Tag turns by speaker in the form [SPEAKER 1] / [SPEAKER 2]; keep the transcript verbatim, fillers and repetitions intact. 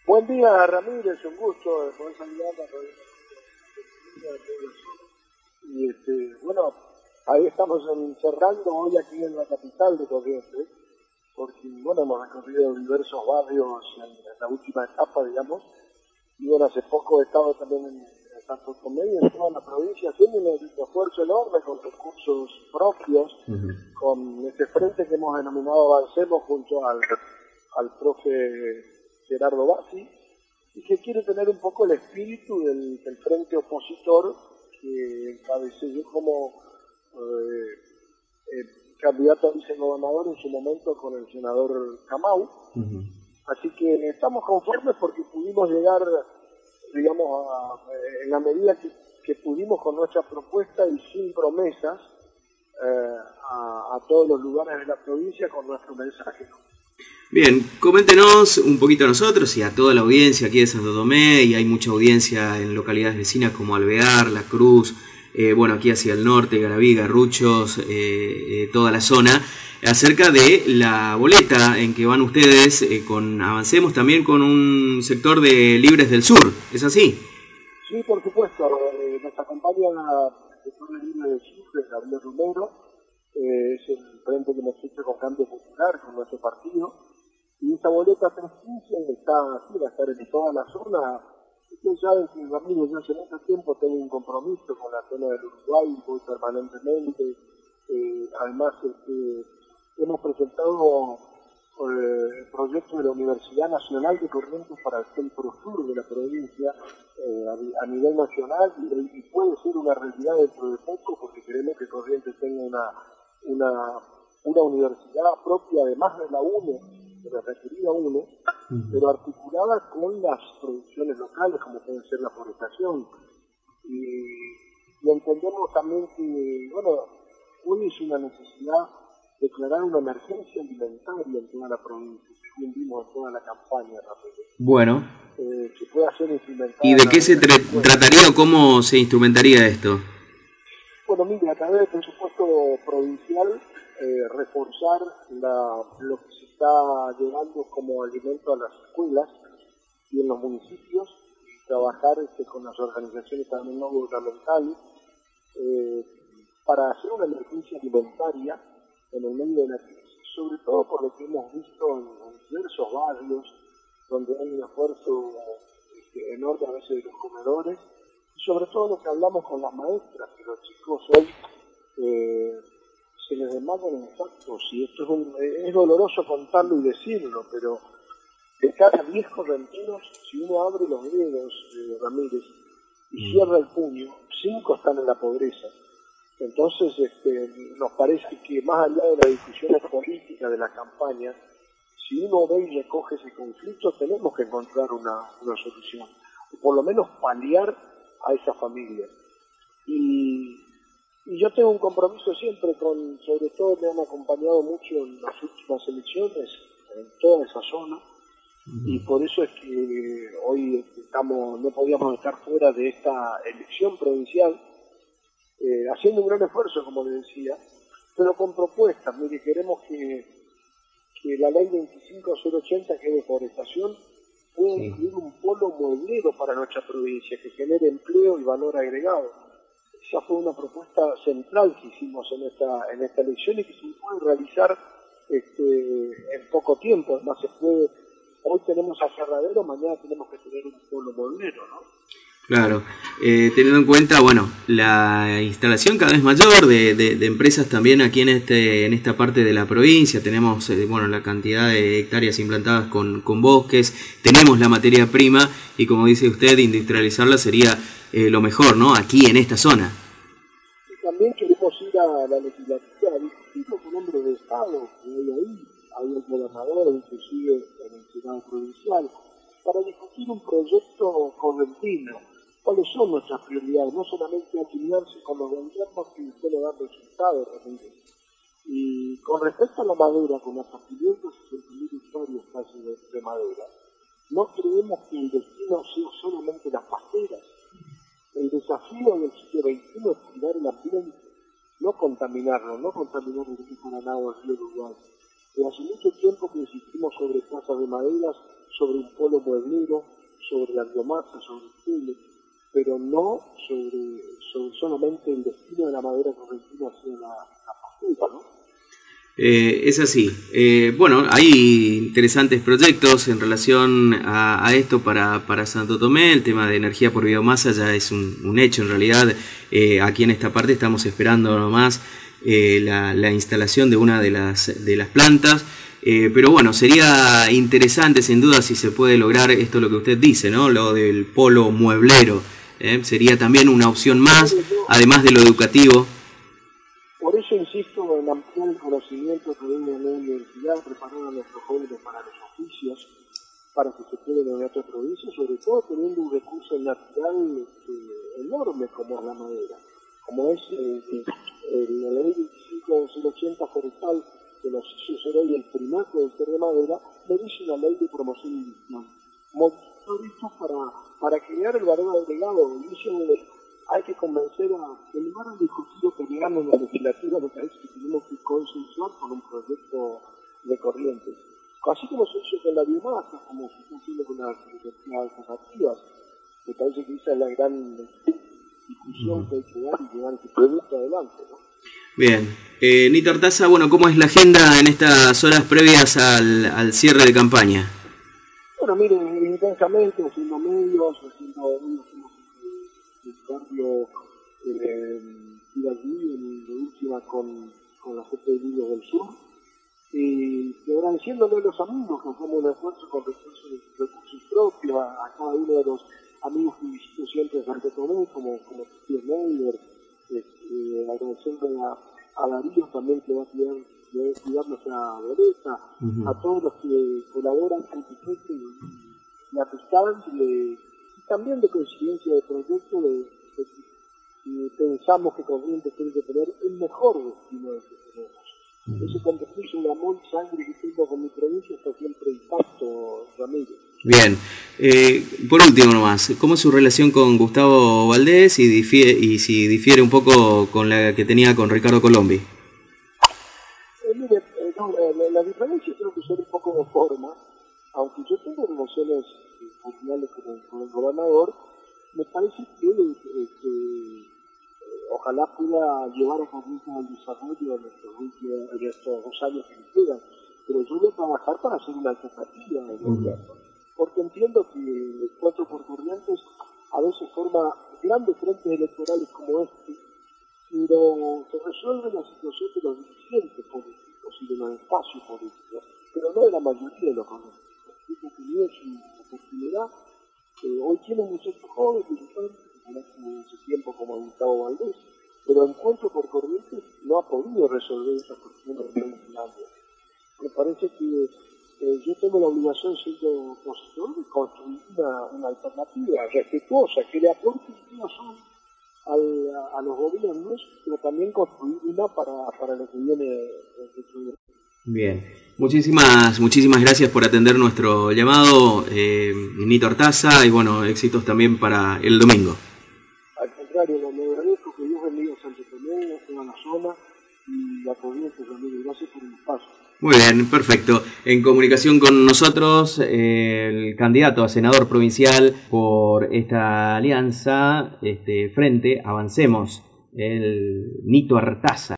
[SPEAKER 1] Buen día, Ramírez, un gusto de poder saludar a la y este, bueno, ahí estamos cerrando hoy aquí en la capital de Corrientes, porque bueno, hemos recorrido diversos barrios en, en la última etapa, digamos, y bueno, hace poco he estado también en, en Santo Tomé y en toda la provincia, haciendo un esfuerzo enorme con recursos propios, uh-huh. con este frente que hemos denominado Avancemos junto al, al profe Gerardo Bassi, y que quiere tener un poco el espíritu del, del frente opositor que encabecé yo como eh, eh, candidato a vicegobernador en su momento con el senador Camau. Uh-huh. Así que estamos conformes porque pudimos llegar, digamos, a, en la medida que, que pudimos con nuestra propuesta y sin promesas eh, a, a todos los lugares de la provincia con nuestro mensaje.
[SPEAKER 2] Bien, coméntenos un poquito a nosotros y a toda la audiencia aquí de Santo Tomé, y hay mucha audiencia en localidades vecinas como Alvear, La Cruz, eh, bueno, aquí hacia el norte, Garaví, Garruchos, eh, eh, toda la zona, acerca de la boleta en que van ustedes eh, con Avancemos, también con un sector de Libres del Sur, ¿es así?
[SPEAKER 1] Sí, por supuesto, eh, nos acompaña el sector de Libres del Sur, de Gabriel Romero, eh, es el frente que hemos hecho con Cambio Popular, con nuestro partido. Y esa boleta trescientos quince está así, va a estar en toda la zona. Ustedes saben que Ramírez, yo hace mucho tiempo tengo un compromiso con la zona del Uruguay, voy permanentemente. Eh, además, este, hemos presentado eh, el proyecto de la Universidad Nacional de Corrientes para el centro sur de la provincia eh, a, a nivel nacional, y, y puede ser una realidad dentro de poco, porque queremos que Corrientes tenga una, una, una universidad propia, además de la UNE, de la requerida UNE, uh-huh. pero articulada con las producciones locales, como puede ser la forestación. Y, y entendemos también que, bueno, hoy es una necesidad declarar una emergencia alimentaria en toda la provincia, según vimos en toda la campaña, Rafael.
[SPEAKER 2] Bueno.
[SPEAKER 1] Eh, que pueda ser instrumentada.
[SPEAKER 2] ¿Y de qué se tra- trataría o cómo se instrumentaría esto?
[SPEAKER 1] Bueno, mire, a través del presupuesto provincial, eh, reforzar la, lo que se está llevando como alimento a las escuelas y en los municipios, y trabajar este, con las organizaciones también no gubernamentales eh, para hacer una emergencia alimentaria en el medio de la crisis, sobre todo por lo que hemos visto en, en diversos barrios donde hay un esfuerzo este, enorme a veces de los comedores, y sobre todo lo que hablamos con las maestras, que los chicos hoy eh, se les demandan en actos, y esto es, un, es doloroso contarlo y decirlo, pero de cada diez correntinos, si uno abre los dedos, eh, Ramírez, y cierra el puño, cinco están en la pobreza. Entonces, este, nos parece que más allá de las discusiones políticas de la campaña, si uno ve y recoge ese conflicto, tenemos que encontrar una, una solución, o por lo menos paliar a esa familia. Y Y yo tengo un compromiso siempre con, sobre todo me han acompañado mucho en las últimas elecciones, en toda esa zona, uh-huh. y por eso es que hoy estamos, no podíamos estar fuera de esta elección provincial, eh, haciendo un gran esfuerzo, como le decía, pero con propuestas. Mire, queremos que, que la ley veinticinco mil ochenta, que es de forestación, pueda sí. incluir un polo mueblero para nuestra provincia, que genere empleo y valor agregado. Esa fue una propuesta central que hicimos en esta en esta elección y que se puede realizar este, en poco tiempo. Además, se puede, hoy tenemos aserradero, mañana tenemos que tener un polo mueblero, ¿no?
[SPEAKER 2] Claro, eh, teniendo en cuenta, bueno, la instalación cada vez mayor de, de, de empresas también aquí en este en esta parte de la provincia. Tenemos, eh, bueno, la cantidad de hectáreas implantadas con, con bosques, tenemos la materia prima y, como dice usted, industrializarla sería eh, lo mejor, ¿no? Aquí en esta zona.
[SPEAKER 1] Y también queremos ir a la legislatura a discutirlo con hombres de Estado, que hay ahí, hay el gobernador, inclusive en el Senado provincial, para discutir un proyecto correntino. ¿Cuáles son nuestras prioridades? No solamente alinearse con los gobiernos que suelen dar resultados realmente. Y con respecto a la madera, con hasta quinientas sesenta mil hectáreas casi de, de madera, no creemos que el destino sea solamente las pasteras. El desafío del siglo veintiuno es cuidar el ambiente, no contaminarlo, no contaminar el río Paraná o el río Uruguay. Pero hace mucho tiempo que insistimos sobre casas de maderas sobre un polo mueblero, sobre la biomasa, sobre el tele, pero no sobre, sobre solamente el destino de la madera correntina hacia la, la postura, ¿no?
[SPEAKER 2] Eh, es así. Eh, bueno, hay interesantes proyectos en relación a, a esto para, para Santo Tomé. El tema de energía por biomasa ya es un, un hecho en realidad. Eh, aquí en esta parte estamos esperando nomás eh, la, la instalación de una de las, de las plantas. Eh, pero bueno, sería interesante sin duda si se puede lograr esto lo que usted dice, ¿no? Lo del polo mueblero. ¿eh? Sería también una opción más, además de lo educativo.
[SPEAKER 1] Por eso insisto en ampliar el conocimiento que viene en la universidad, preparar a nuestros jóvenes para los oficios, para que se queden en nuestra provincia, sobre todo teniendo un recurso natural eh, enorme como es la madera, como es eh, el, la ley veinticinco mil ochenta forestal, que nos hizo hoy el primato del ser de madera, me dice una ley de promoción industrial. Modificar esto para, para crear el valor agregado, y eso hay que convencer a, en lugar de discutir que llegamos en la legislatura, me parece que tenemos que consensuar con un proyecto de corrientes. Así como se hizo con la biomasa, como se está haciendo con las energías alternativas, me parece que esa es la gran discusión uh-huh. que hay que dar y llevar este proyecto adelante, ¿no?
[SPEAKER 2] Bien. Eh, Nito Artaza, bueno, ¿cómo es la agenda en estas horas previas al, al cierre de campaña?
[SPEAKER 1] Bueno, miren, intensamente, haciendo medios, haciendo el barrio eh, ir allí en la última con, con la gente de Niños del Sur y agradeciéndole a los amigos que hacemos un esfuerzo con recursos, recursos propios a, a cada uno de los amigos que visito siempre en Santo Tomé como, como Tío Meyer, eh, eh, agradecerle a, a Darío también que va a cuidar, va a cuidar nuestra boleta, uh-huh. a todos los que colaboran con el proyecto y, y a pesar de también de coincidencia de proyecto, de, de, de, pensamos que Corrientes tiene que tener el mejor destino de que tenemos. Mm. Ese compromiso de amor y sangre que tengo con mi provincia está siempre intacto, Ramírez.
[SPEAKER 2] Bien. Eh, por último nomás, ¿cómo es su relación con Gustavo Valdés y, difiere, y si difiere un poco con la que tenía con Ricardo Colombi?
[SPEAKER 1] Eh, mire, eh, no, la, la diferencia creo que son un poco de forma, aunque yo tengo relaciones funcionales con el, con el gobernador, me parece que, eh, que eh, ojalá pueda llevar a Corrientes al desarrollo en estos, en estos dos años que me quedan, pero yo voy a trabajar para hacer una alternativa al gobierno, porque entiendo que el Encuentro por Corrientes a veces forma grandes frentes electorales como este, pero se resuelve la situación de los dirigentes políticos y de los espacios políticos, pero no de la mayoría de los corrientes. Esta tenía su oportunidad. Eh, hoy tiene muchachos jóvenes, militantes, que conocen en ese tiempo como Gustavo Valdés, pero Encuentro por Corrientes no ha podido resolver esa cuestión de Finlandia. Me parece que eh, yo tengo la obligación, siendo opositor, de construir una, una alternativa respetuosa, que le aporte razón al, a, a los gobiernos, pero también construir una para, para lo que viene dentro de.
[SPEAKER 2] Bien, muchísimas muchísimas gracias por atender nuestro llamado, eh, Nito Artaza, y bueno, éxitos también para el domingo.
[SPEAKER 1] Al contrario, me agradezco, que Dios bendiga a Santo Tomé, a toda la zona y la provincia también. Gracias por el espacio.
[SPEAKER 2] Muy bien, perfecto. En comunicación con nosotros, eh, el candidato a senador provincial por esta alianza, este Frente Avancemos, el Nito Artaza.